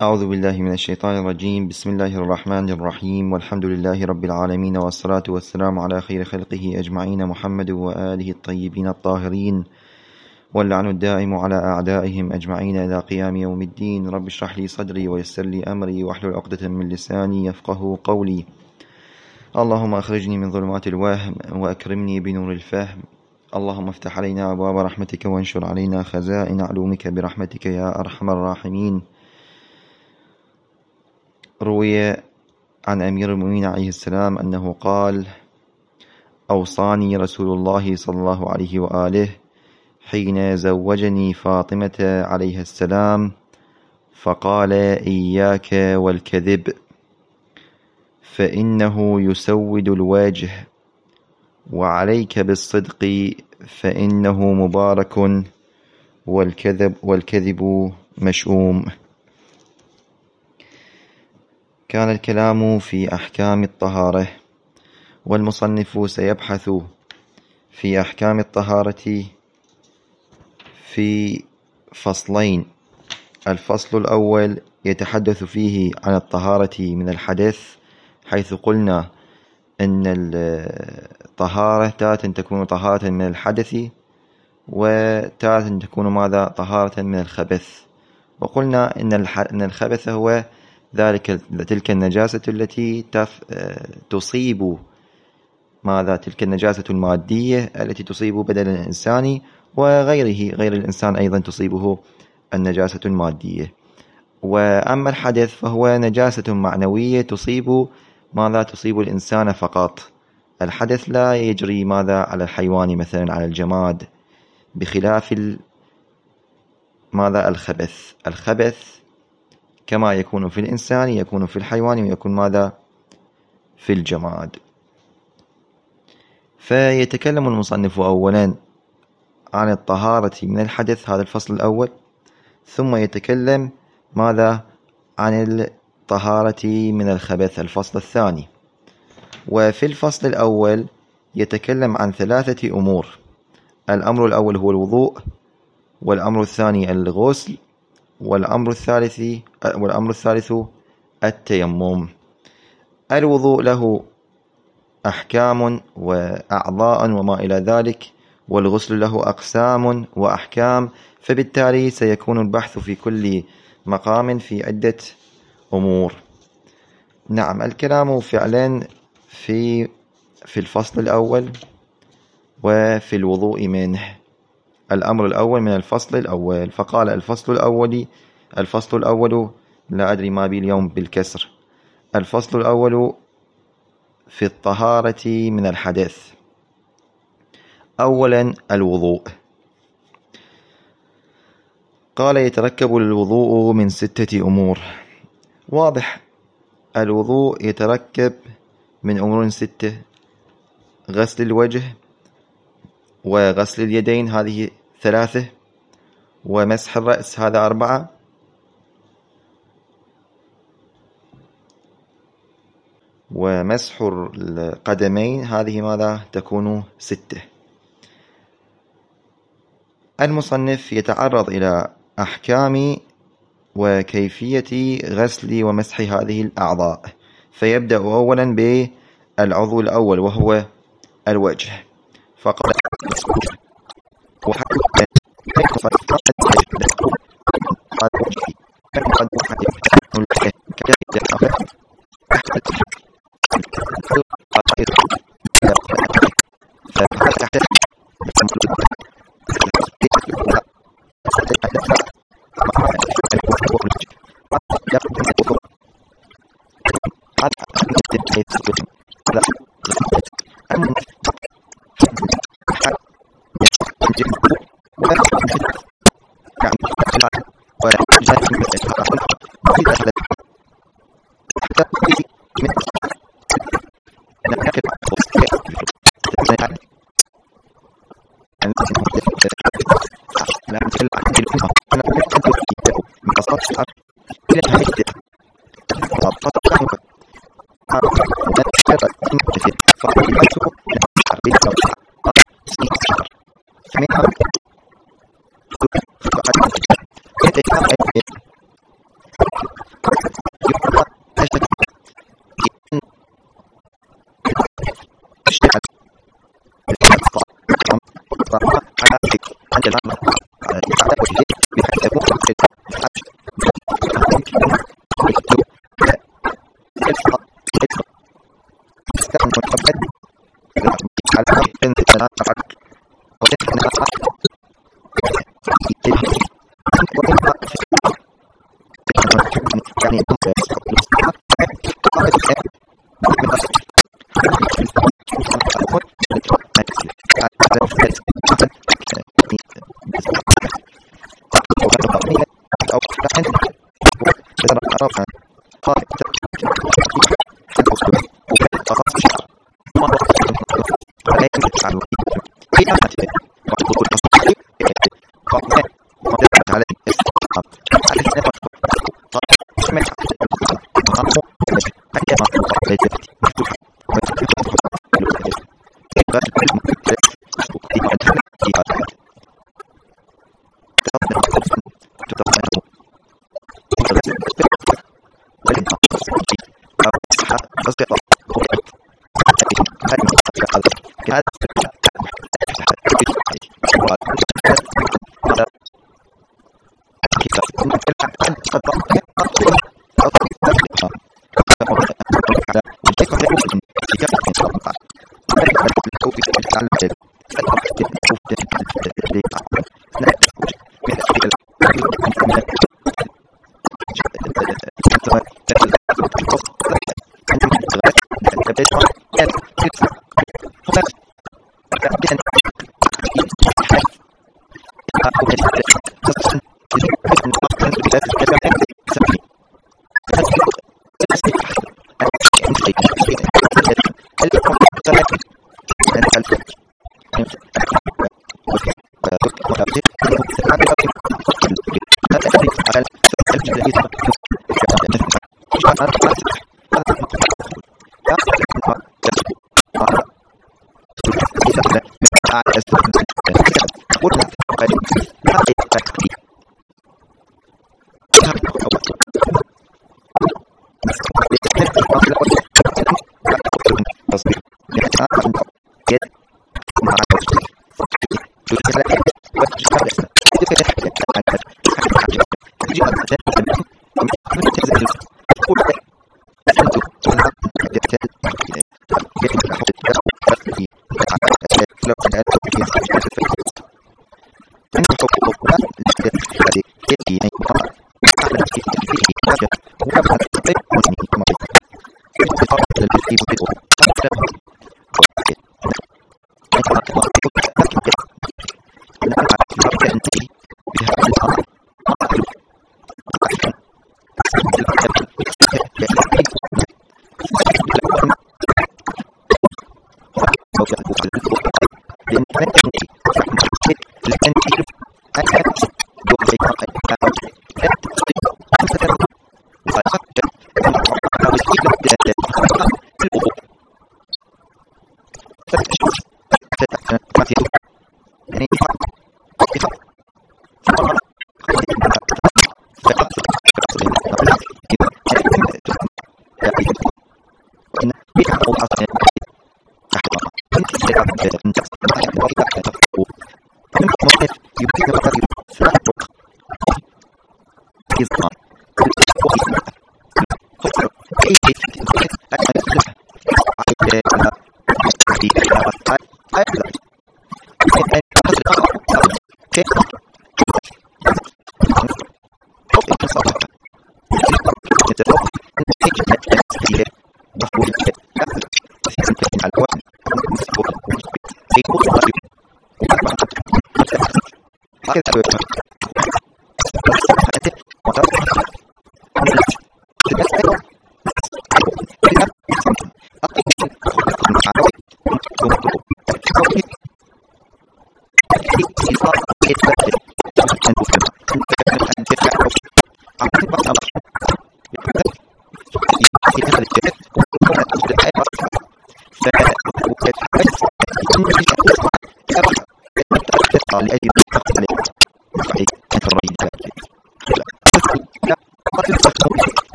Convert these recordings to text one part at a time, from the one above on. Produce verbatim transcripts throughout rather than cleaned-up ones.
أعوذ بالله من الشيطان الرجيم. بسم الله الرحمن الرحيم، والحمد لله رب العالمين، والصلاة والسلام على خير خلقه أجمعين، محمد وآله الطيبين الطاهرين، واللعن الدائم على أعدائهم أجمعين إلى قيام يوم الدين. رب اشرح لي صدري ويسر لي أمري واحلل عقدة من لساني يفقه قولي. اللهم أخرجني من ظلمات الوهم وأكرمني بنور الفهم. اللهم افتح علينا أبواب رحمتك وانشر علينا خزائن علومك برحمتك يا أرحم الراحمين. روي عن أمير المؤمنين عليه السلام أنه قال: أوصاني رسول الله صلى الله عليه وآله حين زوجني فاطمة عليها السلام فقال: إياك والكذب، فإنه يسود الوجه، وعليك بالصدق فإنه مبارك، والكذب والكذب مشؤوم. كان الكلام في أحكام الطهارة، والمصنف سيبحث في أحكام الطهارة في فصلين. الفصل الأول يتحدث فيه عن الطهارة من الحدث، حيث قلنا أن الطهارة تارة تكون طهارة من الحدث، وتارة تكون ماذا؟ طهارة من الخبث. وقلنا أن الخبث هو ذلك تلك النجاسة التي تصيب ماذا؟ تلك النجاسة المادية التي تصيب بدن الإنسان وغيره، غير الإنسان أيضا تصيبه النجاسة المادية. وأما الحدث فهو نجاسة معنوية تصيب ماذا؟ تصيب الإنسان فقط. الحدث لا يجري ماذا؟ على الحيوان مثلا، على الجماد، بخلاف ماذا؟ الخبث. الخبث كما يكون في الإنسان يكون في الحيوان، ويكون ماذا؟ في الجماد. فيتكلم المصنف أولا عن الطهارة من الحدث، هذا الفصل الأول، ثم يتكلم ماذا؟ عن الطهارة من الخبث، الفصل الثاني. وفي الفصل الأول يتكلم عن ثلاثة أمور. الأمر الأول هو الوضوء، والأمر الثاني الغسل، والأمر الثالث والأمر الثالث التيمم. الوضوء له أحكام وأعضاء وما إلى ذلك، والغسل له أقسام وأحكام، فبالتالي سيكون البحث في كل مقام في عدة أمور. نعم، الكلام فعلا في في الفصل الأول وفي الوضوء منه. الأمر الأول من الفصل الأول، فقال الفصل الأول الفصل الأول لا أدري ما بي اليوم بالكسر. الفصل الأول في الطهارة من الحدث. أولا الوضوء. قال: يتركب الوضوء من ستة أمور. واضح، الوضوء يتركب من أمور ستة: غسل الوجه، وغسل اليدين، هذه ثلاثة، ومسح الرأس، هذا أربعة، ومسح القدمين، هذه ماذا؟ تكون ستة. المصنف يتعرض إلى أحكام وكيفية غسل ومسح هذه الأعضاء، فيبدأ أولا بالعضو الأول وهو الوجه. فقال: يعني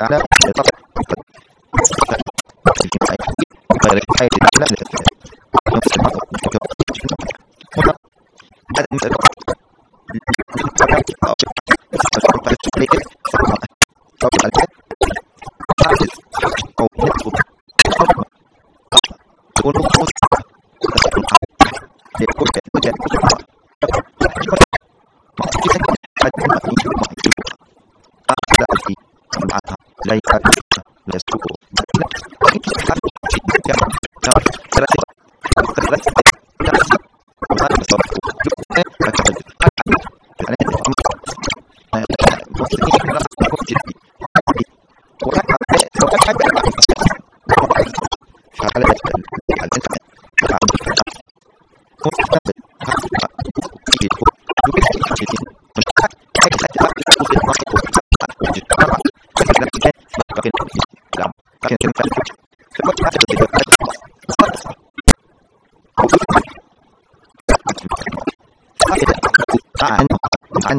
على عن عن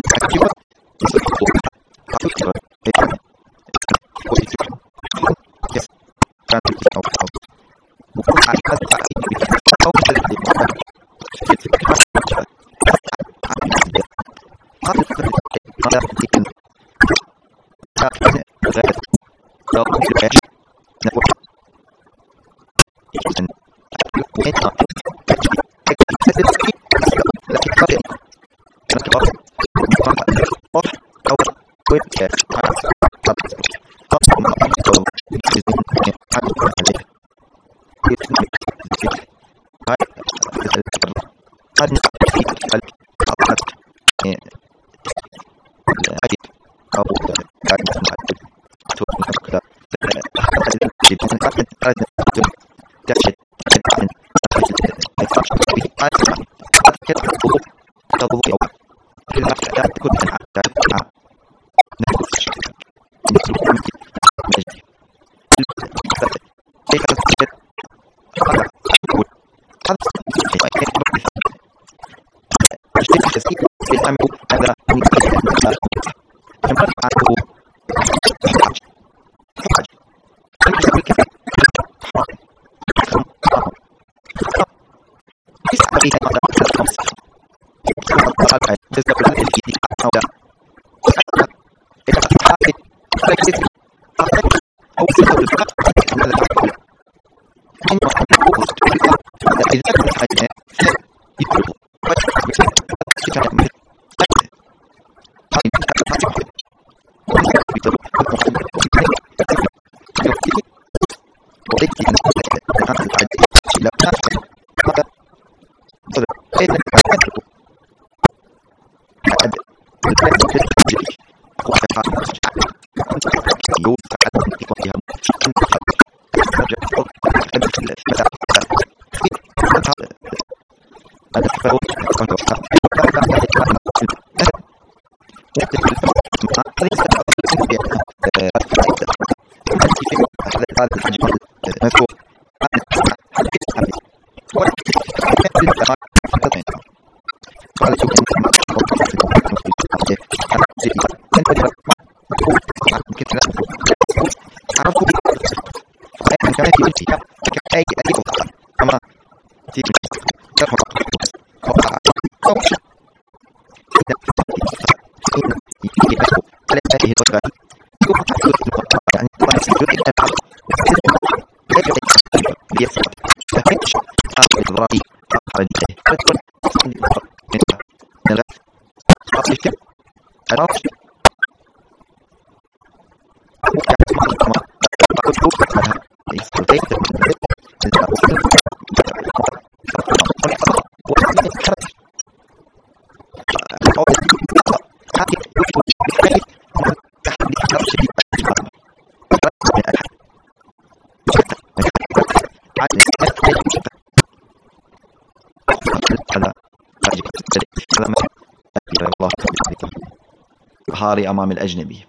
الظهار أمام الأجنبي.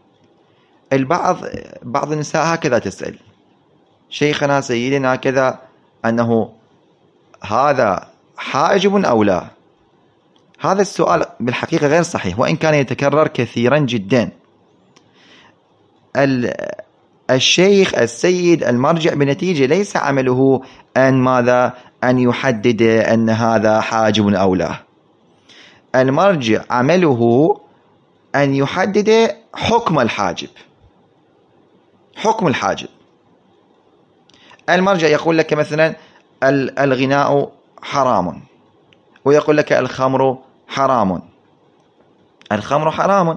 البعض بعض النساء هكذا تسأل: شيخنا سيدنا كذا، أنه هذا حاجب أو لا؟ هذا السؤال بالحقيقة غير صحيح، وإن كان يتكرر كثيرا جدا. الشيخ السيد المرجع بنتيجة ليس عمله أن ماذا أن يحدد أن هذا حاجب أو لا. المرجع عمله أن يحدد حكم الحاجب، حكم الحاجب. المرجع يقول لك مثلا الغناء حرام، ويقول لك الخمر حرام. الخمر حرام،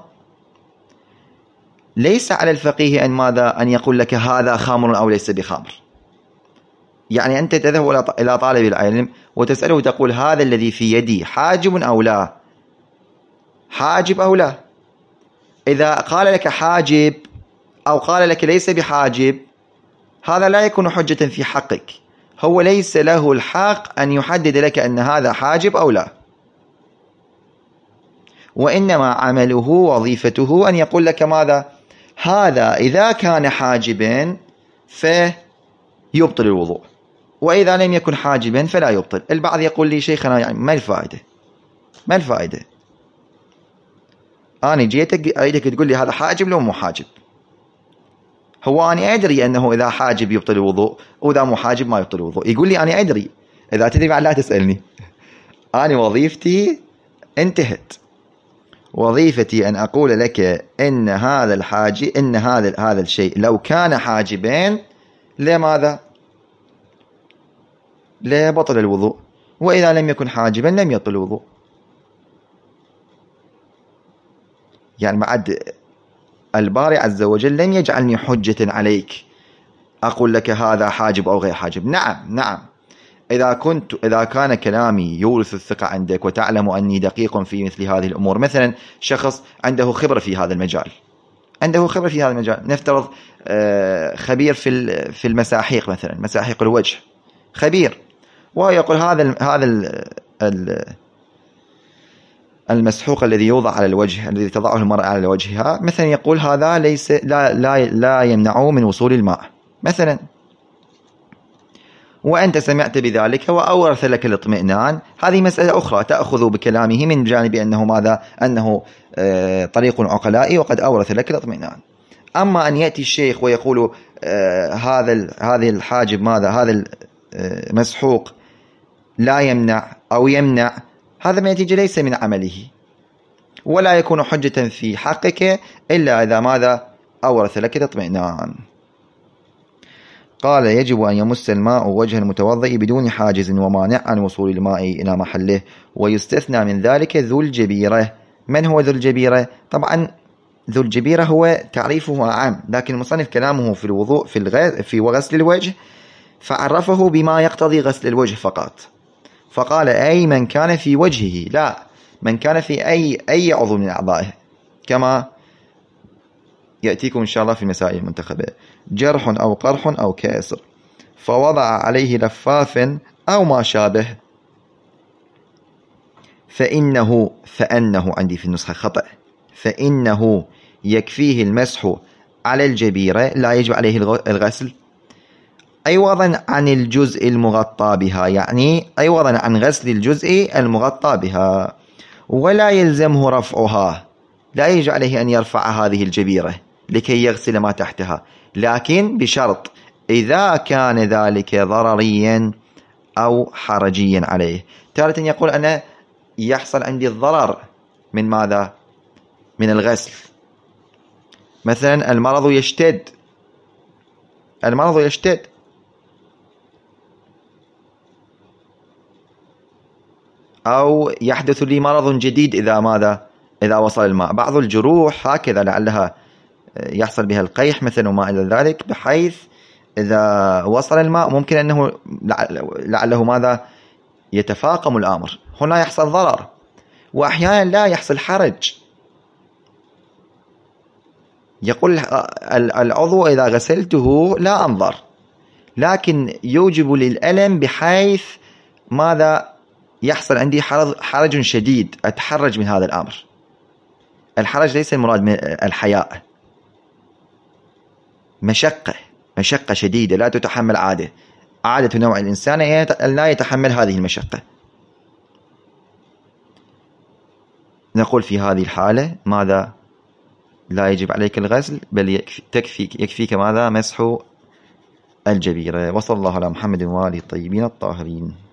ليس على الفقيه أن ماذا أن يقول لك هذا خمر أو ليس بخمر. يعني أنت تذهب إلى طالب العلم وتسأله وتقول هذا الذي في يدي حاجب أو لا، حاجب أو لا. إذا قال لك حاجب أو قال لك ليس بحاجب، هذا لا يكون حجة في حقك. هو ليس له الحق أن يحدد لك أن هذا حاجب أو لا، وإنما عمله وظيفته أن يقول لك ماذا هذا إذا كان حاجبا فيبطل الوضوء، وإذا لم يكن حاجبا فلا يبطل. البعض يقول لي شيخنا يعني ما الفائدة ما الفائدة أنا جيتك أريدك تقول لي هذا حاجب لو مو حاجب. هو أنا أدري أنه إذا حاجب يبطل الوضوء وإذا مو حاجب ما يبطل الوضوء. يقول لي أنا أدري، إذا تدري بعد لا تسألني. أنا وظيفتي انتهت، وظيفتي أن أقول لك إن هذا الحاجب إن هذا هذا الشيء لو كان حاجبين لماذا لا بطل الوضوء، وإذا لم يكن حاجبا لم يبطل الوضوء. يعني بعد الباري عز وجل لم يجعلني حجة عليك أقول لك هذا حاجب أو غير حاجب. نعم نعم إذا كنت إذا كان كلامي يورث الثقة عندك وتعلم أني دقيق في مثل هذه الأمور. مثلا شخص عنده خبرة في هذا المجال، عنده خبرة في هذا المجال، نفترض خبير في في المساحيق، مثلا مساحيق الوجه خبير، وهو يقول هذا هذا المسحوق الذي يوضع على الوجه الذي تضعه المرأة على وجهها، مثلا يقول هذا ليس لا لا لا يمنعه من وصول الماء مثلا، وأنت سمعت بذلك وأورث لك الاطمئنان. هذه مسألة أخرى تأخذ بكلامه من جانب أنه ماذا أنه آه طريق عقلائي وقد أورث لك الاطمئنان. أما أن يأتي الشيخ ويقول آه هذا هذه الحاجب ماذا هذا المسحوق لا يمنع أو يمنع، هذا النتيجة ليس من عمله، ولا يكون حجة في حقك إلا إذا ماذا أورث لك الاطمئنان. قال يجب أن يمس الماء وجه المتوضئ بدون حاجز ومانع عن وصول الماء إلى محله، ويستثنى من ذلك ذو الجبيرة. من هو ذو الجبيرة؟ طبعا ذو الجبيرة هو تعريفه عام، لكن المصنف كلامه في الوضوء في, الغ... في غسل الوجه فعرفه بما يقتضي غسل الوجه فقط، فقال أي من كان في وجهه، لا من كان في أي أي عضو من أعضائه، كما يأتيكم إن شاء الله في المسائل المنتخبة، جرح أو قرح أو كسر فوضع عليه لفاف أو ما شابه فإنه فأنه عندي في النسخة خطأ فإنه يكفيه المسح على الجبيرة لا يجب عليه الغسل عوضا عن الجزء المغطى بها، يعني عوضا عن غسل الجزء المغطى بها، ولا يلزمه رفعها، لا يجب عليه أن يرفع هذه الجبيرة لكي يغسل ما تحتها، لكن بشرط إذا كان ذلك ضرريا أو حرجيا عليه. تارة يقول أنا يحصل عندي الضرر من ماذا؟ من الغسل، مثلا المرض يشتد المرض يشتد أو يحدث لي مرض جديد إذا ماذا إذا وصل الماء. بعض الجروح هكذا لعلها يحصل بها القيح مثلا وما إلى ذلك، بحيث إذا وصل الماء ممكن أنه لعله ماذا يتفاقم الأمر، هنا يحصل ضرر، وأحيانا لا يحصل حرج. يقول العضو إذا غسلته لا أنظر، لكن يوجب للألم بحيث ماذا يحصل عندي حرج شديد، أتحرج من هذا الأمر. الحرج ليس المراد من الحياء، مشقة مشقة شديدة لا تتحمل عادة عادة نوع الإنسان لا يتحمل هذه المشقة. نقول في هذه الحالة ماذا لا يجب عليك الغسل، بل يكفي تكفيك يكفيك ماذا؟ مسح الجبيرة. وصلى الله على محمد وآله الطيبين الطاهرين.